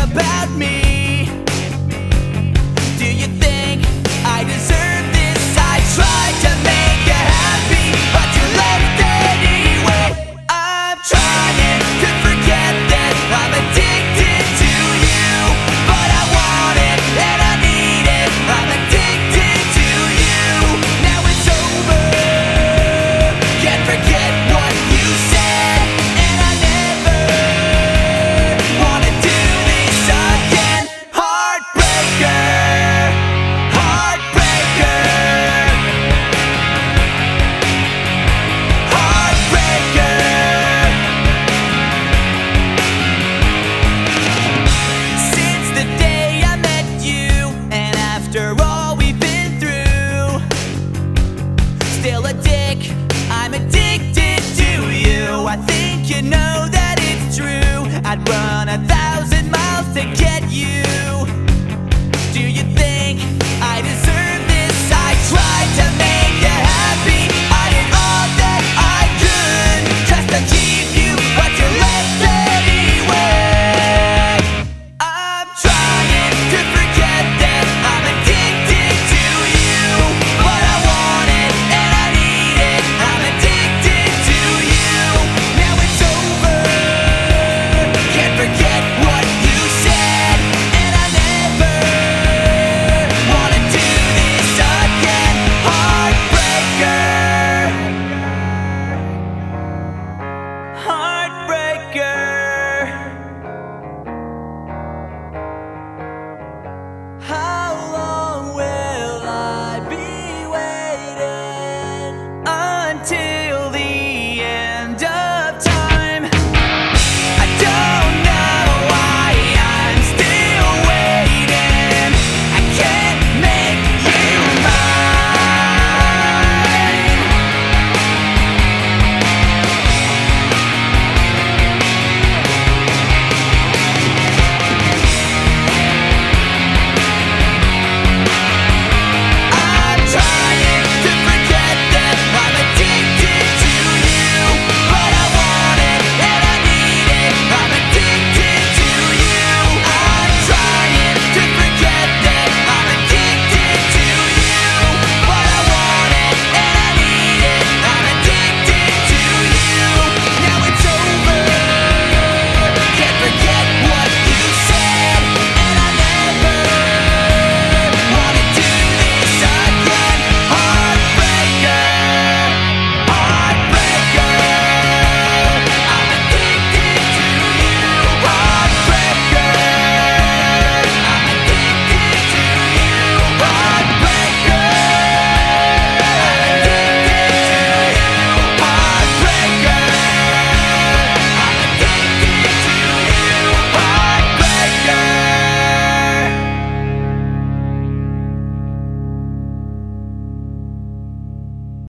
about me? Do you think I deserve this? I tried to make you happy, but you left anyway. I'm trying to forget that I'm addicted to you, but I want it and I need it. I'm addicted to you. Now it's over. Can't forget what you said, and I never wanna do this again. Heartbreaker, heartbreaker, heartbreaker. Since the day I met you, and after all we've been through, still a dick, I'm addicted to you. I think you know that it's true. I'd run 1,000 miles to get you.